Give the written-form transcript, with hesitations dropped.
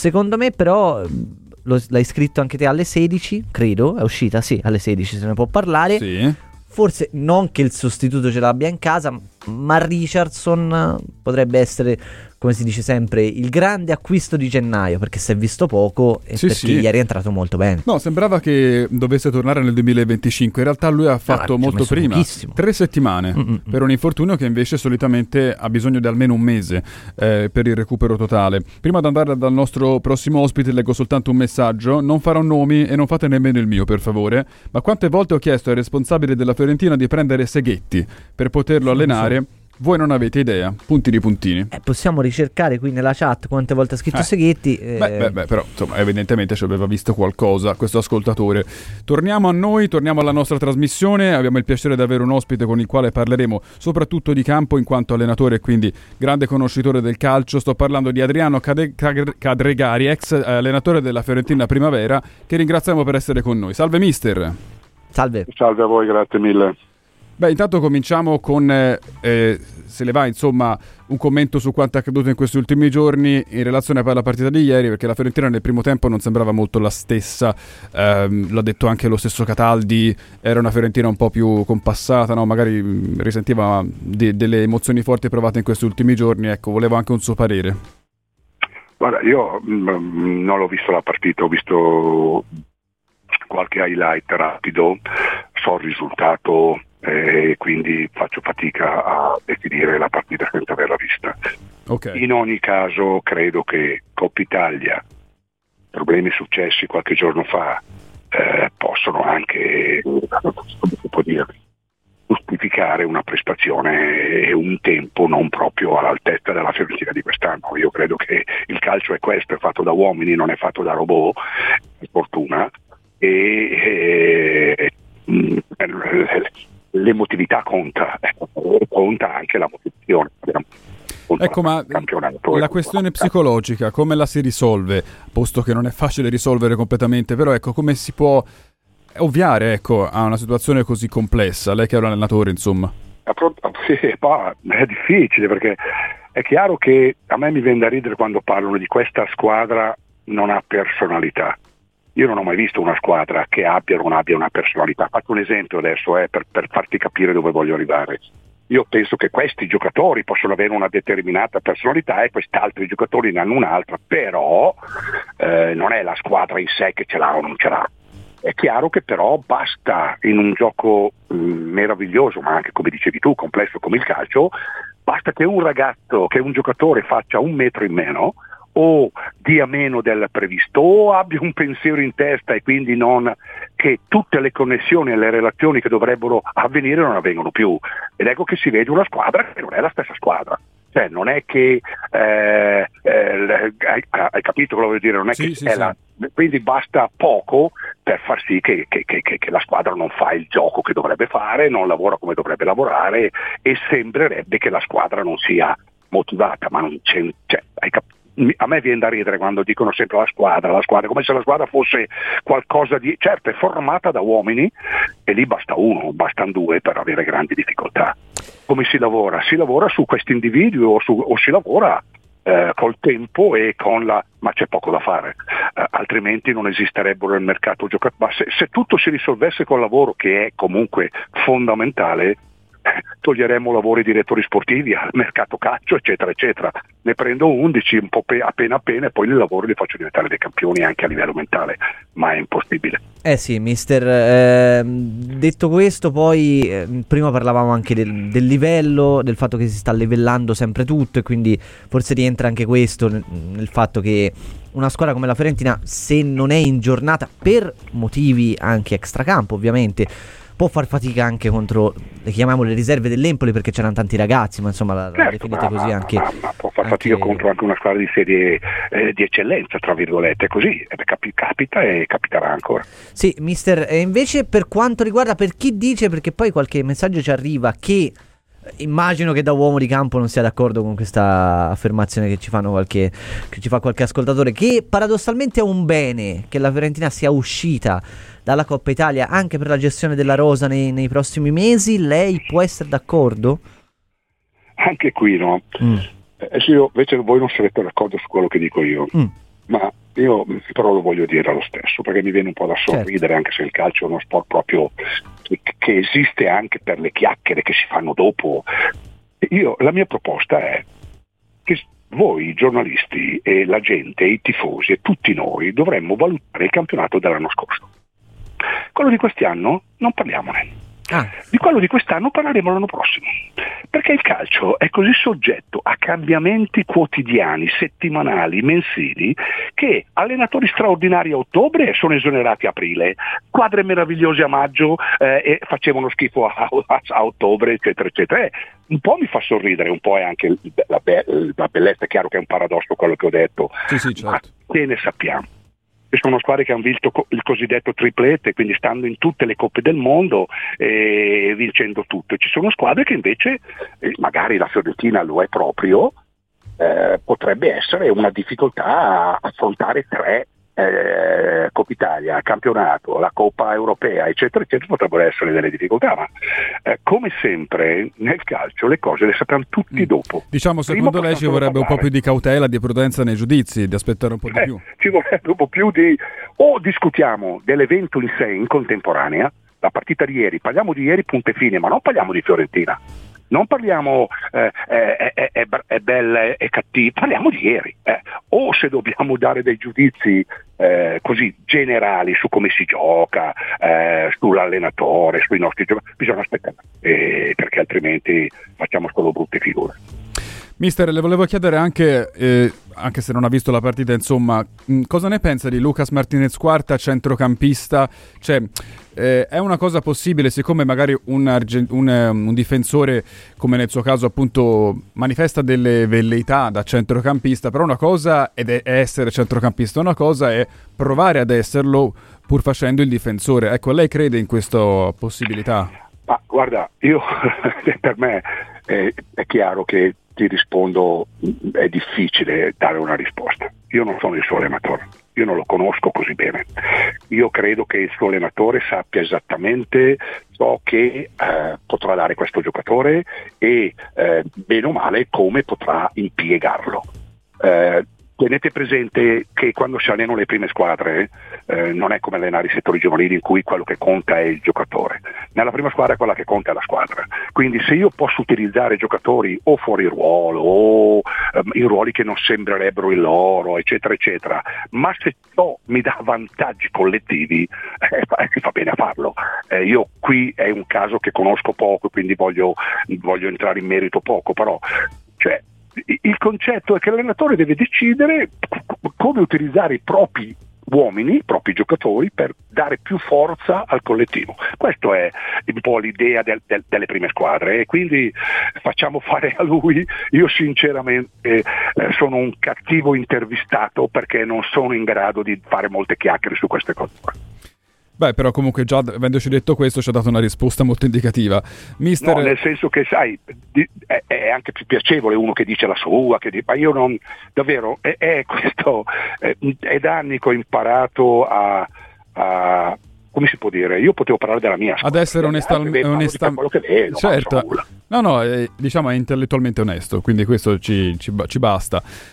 Secondo me però l'hai scritto anche te alle 16, credo, è uscita, sì, alle 16 se ne può parlare. Sì. Forse non che il sostituto ce l'abbia in casa, ma Richardson potrebbe essere, come si dice sempre, il grande acquisto di gennaio, perché si è visto poco e perché gli è rientrato molto bene. No, sembrava che dovesse tornare nel 2025, in realtà lui ha fatto molto prima, pochissimo. 3 settimane per un infortunio che invece solitamente ha bisogno di almeno un mese per il recupero totale. Prima di andare dal nostro prossimo ospite leggo soltanto un messaggio: non farò nomi e non fate nemmeno il mio, per favore, ma quante volte ho chiesto ai responsabili della Fiorentina di prendere Seghetti per poterlo allenare. Voi non avete idea, puntini puntini. Possiamo ricercare qui nella chat quante volte ha scritto Seghetti. Però insomma evidentemente ci aveva visto qualcosa questo ascoltatore. Torniamo a noi, torniamo alla nostra trasmissione. Abbiamo il piacere di avere un ospite con il quale parleremo soprattutto di campo in quanto allenatore e quindi grande conoscitore del calcio. Sto parlando di Adriano Cadregari, ex allenatore della Fiorentina Primavera, che ringraziamo per essere con noi. Salve mister. Salve a voi, grazie mille. Beh, intanto cominciamo con, se le va, insomma, un commento su quanto è accaduto in questi ultimi giorni in relazione alla partita di ieri, perché la Fiorentina nel primo tempo non sembrava molto la stessa, l'ha detto anche lo stesso Cataldi, era una Fiorentina un po' più compassata, no? Magari risentiva delle emozioni forti provate in questi ultimi giorni, ecco, volevo anche un suo parere. Guarda, io non l'ho visto la partita, ho visto qualche highlight rapido, so il risultato e quindi faccio fatica a definire la partita senza averla vista. Okay. In ogni caso credo che Coppa Italia, problemi successi qualche giorno fa, possono anche, come si può dire, giustificare una prestazione e un tempo non proprio all'altezza della Fiorentina di quest'anno. Io credo che il calcio è questo, è fatto da uomini, non è fatto da robot, per fortuna, e l'emotività conta anche la motivazione. Ecco, ma la questione psicologica come la si risolve? Posto che non è facile risolvere completamente, però ecco, come si può ovviare, ecco, a una situazione così complessa? Lei che è un allenatore, insomma. Sì, è difficile, perché è chiaro che a me mi viene da ridere quando parlano di questa squadra non ha personalità. Io non ho mai visto una squadra che abbia o non abbia una personalità. Faccio un esempio adesso per farti capire dove voglio arrivare. Io penso che questi giocatori possono avere una determinata personalità e quest'altri giocatori ne hanno un'altra, però non è la squadra in sé che ce l'ha o non ce l'ha. È chiaro che però basta, in un gioco meraviglioso, ma anche, come dicevi tu, complesso come il calcio, basta che un giocatore faccia 1 metro in meno, o dia meno del previsto, o abbia un pensiero in testa e quindi che tutte le connessioni e le relazioni che dovrebbero avvenire non avvengono più, ed ecco che si vede una squadra che non è la stessa squadra. Cioè non è che hai capito cosa voglio dire, non è sì, che sì, è sì. quindi basta poco per far sì che la squadra non fa il gioco che dovrebbe fare, non lavora come dovrebbe lavorare, e sembrerebbe che la squadra non sia motivata, ma non c'è, hai capito? A me viene da ridere quando dicono sempre la squadra, come se la squadra fosse qualcosa di, certo è formata da uomini e lì basta uno, bastano 2 per avere grandi difficoltà. Come si lavora? Si lavora su questi individui o si lavora col tempo e ma c'è poco da fare, altrimenti non esisterebbero il mercato giocatori. Ma se tutto si risolvesse col lavoro, che è comunque fondamentale, toglieremmo lavori ai direttori sportivi, al mercato calcio, eccetera eccetera. Ne prendo 11 un po' appena e poi il lavoro li faccio diventare dei campioni anche a livello mentale, ma è impossibile. Sì, mister, detto questo, poi prima parlavamo anche del livello, del fatto che si sta livellando sempre tutto, e quindi forse rientra anche questo nel fatto che una squadra come la Fiorentina, se non è in giornata, per motivi anche extracampo ovviamente, può far fatica anche contro, le chiamiamo le riserve dell'Empoli, perché c'erano tanti ragazzi, ma insomma la definite così anche. Ma può far fatica contro anche una squadra di serie di eccellenza, tra virgolette, così capita e capiterà ancora. Sì, mister, e invece per quanto riguarda, per chi dice, perché poi qualche messaggio ci arriva che immagino che da uomo di campo non sia d'accordo con questa affermazione che ci fa qualche ascoltatore, che paradossalmente è un bene che la Fiorentina sia uscita dalla Coppa Italia anche per la gestione della rosa nei prossimi mesi. Lei può essere d'accordo? Anche qui no. Invece voi non sarete d'accordo su quello che dico io. ma io però lo voglio dire lo stesso, perché mi viene un po' da sorridere, certo, anche se il calcio è uno sport proprio che esiste anche per le chiacchiere che si fanno dopo. La mia proposta è che voi giornalisti e la gente, i tifosi e tutti noi dovremmo valutare il campionato dell'anno scorso. Quello di quest'anno non parliamone. Di quello di quest'anno parleremo l'anno prossimo, perché il calcio è così soggetto a cambiamenti quotidiani, settimanali, mensili, che allenatori straordinari a ottobre sono esonerati a aprile, squadre meravigliose a maggio e facevano schifo a ottobre, eccetera eccetera. Un po' mi fa sorridere, un po' è anche la bellezza. È chiaro che è un paradosso quello che ho detto, sì, certo, ma che ne sappiamo? Ci sono squadre che hanno vinto il cosiddetto triplete, quindi stando in tutte le coppe del mondo e vincendo tutto. Ci sono squadre che invece, magari la Fiorentina lo è proprio, potrebbe essere una difficoltà a affrontare 3 Coppa Italia, campionato, la Coppa Europea, eccetera eccetera. Potrebbero essere delle difficoltà, ma come sempre nel calcio le cose le sappiamo tutti dopo. Diciamo, secondo lei ci vorrebbe un po' più di cautela, di prudenza nei giudizi, di aspettare un po' di più. Ci vorrebbe un po' più o discutiamo dell'evento in sé in contemporanea, la partita di ieri, parliamo di ieri punto e fine, ma non parliamo di Fiorentina. Non parliamo è bella e cattiva, parliamo di ieri. O se dobbiamo dare dei giudizi così generali su come si gioca, sull'allenatore, sui nostri giocatori, bisogna aspettare, perché altrimenti facciamo solo brutte figure. Mister, le volevo chiedere anche se non ha visto la partita, insomma, cosa ne pensa di Lucas Martinez Quarta, centrocampista? Cioè, è una cosa possibile, siccome magari un difensore, come nel suo caso appunto, manifesta delle velleità da centrocampista, però una cosa è essere centrocampista, una cosa è provare ad esserlo pur facendo il difensore. Ecco, lei crede in questa possibilità? Ma guarda, io per me è chiaro che ti rispondo, è difficile dare una risposta. Io non sono il suo allenatore, io non lo conosco così bene. Io credo che il suo allenatore sappia esattamente ciò che potrà dare questo giocatore e bene o male come potrà impiegarlo. Tenete presente che quando si allenano le prime squadre non è come allenare i settori giovanili in cui quello che conta è il giocatore. Nella prima squadra quella che conta è la squadra. Quindi se io posso utilizzare giocatori o fuori ruolo o in ruoli che non sembrerebbero il loro, eccetera eccetera, ma se ciò mi dà vantaggi collettivi, si fa bene a farlo. Io qui è un caso che conosco poco, quindi voglio entrare in merito poco, però il concetto è che l'allenatore deve decidere come utilizzare i propri uomini, i propri giocatori, per dare più forza al collettivo. Questo è un po' l'idea delle prime squadre, e quindi facciamo fare a lui. Io sinceramente sono un cattivo intervistato, perché non sono in grado di fare molte chiacchiere su queste cose. Beh, però comunque già avendoci detto questo ci ha dato una risposta molto indicativa. Mister... No, nel senso che sai, è anche più piacevole uno che dice la sua, ma io non, davvero, è questo, è da anni che ho imparato a come si può dire, io potevo parlare della mia scuola, ad essere onesta, quello che vedo, certo, no, diciamo è intellettualmente onesto, quindi questo ci basta.